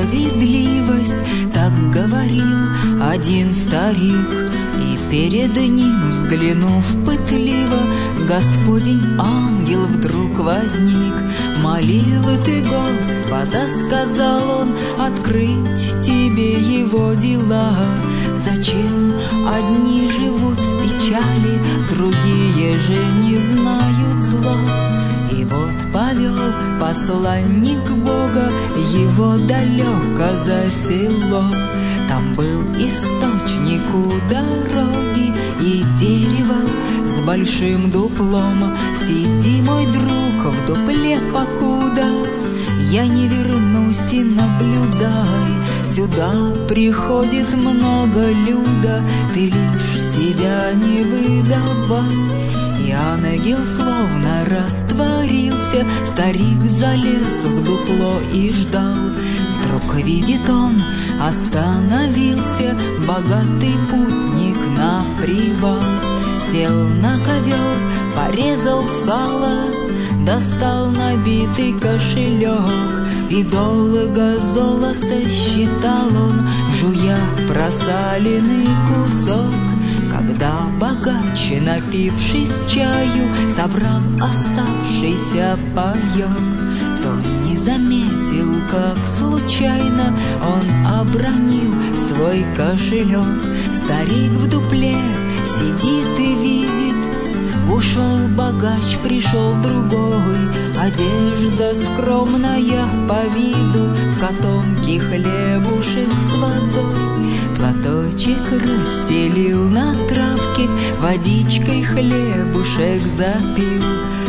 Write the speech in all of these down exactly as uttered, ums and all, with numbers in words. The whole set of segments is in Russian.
справедливость, так говорил один старик. И перед ним, взглянув пытливо, Господень ангел вдруг возник. «Молил ты Господа, — сказал он, — открыть тебе его дела. Зачем одни живут в печали, другие же не знают зла?» И вот повел посланник Бога его далеко за село. Там был источник у дороги и дерево с большим дуплом. «Сиди, мой друг, в дупле покуда, я не вернусь, и наблюдай. Сюда приходит много люда, ты лишь себя не выдавай». И ангел словно растворился, старик залез в дупло и ждал. Вдруг видит он, остановился богатый путник на привал. Сел на ковер, порезал сало, достал набитый кошелек. И долго золото считал он, жуя просаленный кусок. Когда богач, напившись чаю, собрал оставшийся паёк, то не заметил, как случайно он обронил свой кошелек. Старик в дупле сидит и видит, ушел богач, пришел другой. Одежда скромная по виду, в котомке хлебушек с водой. Платочек расстелил на травке, водичкой хлебушек запил.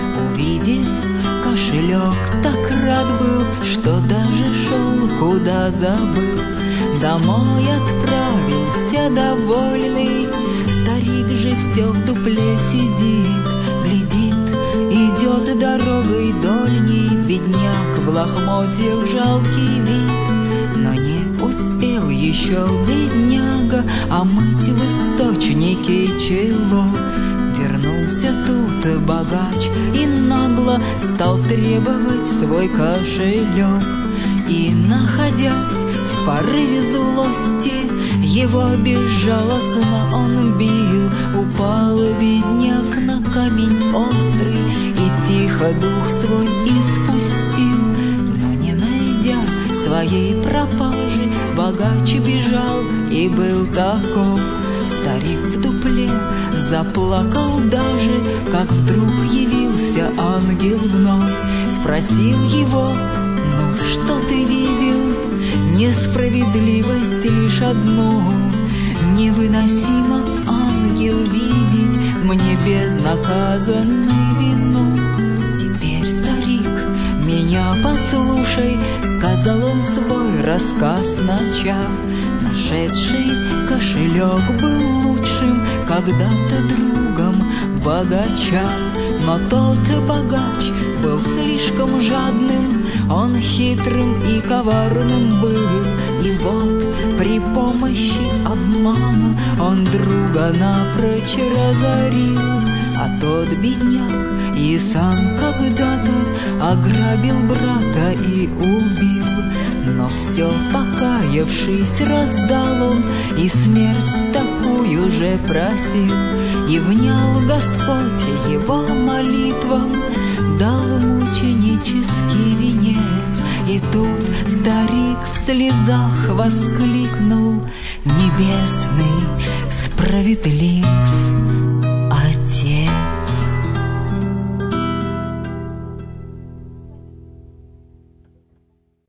Увидев кошелек, так рад был, что даже шел, куда забыл. Домой отправился довольный, старик же все в дупле сидит. Глядит, идет дорогой дольней бедняк, в лохмотьях жалкий вид. Но не успел еще бедняга омыть в источнике чело. Вернулся тут богач и нагло стал требовать свой кошелек. И, находясь в порыве злости, его безжалостно он бил. Упал бедняк на камень острый и тихо дух свой испустил. Но не найдя своей пропажи, богач бежал и был таков. Старик в дупле заплакал даже, как вдруг явился ангел вновь. Спросил его: «Ну, что ты видел?» «Несправедливость лишь одну. Невыносимо, ангел, видеть мне безнаказанной вину. Теперь, старик, меня послушай», — сказал он свой рассказ начав. Нашедший кошелек был лучшим когда-то другом богача. Но тот богач был слишком жадным, он хитрым и коварным был. И вот при помощи обмана он друга напрочь разорил. А тот бедняк и сам когда-то ограбил брата и убил. Но все покаявшись раздал он, и смерть такую же просил. И внял Господь его молитвам, дал мученический венец. И тут старик в слезах воскликнул: «Небесный, справедлив,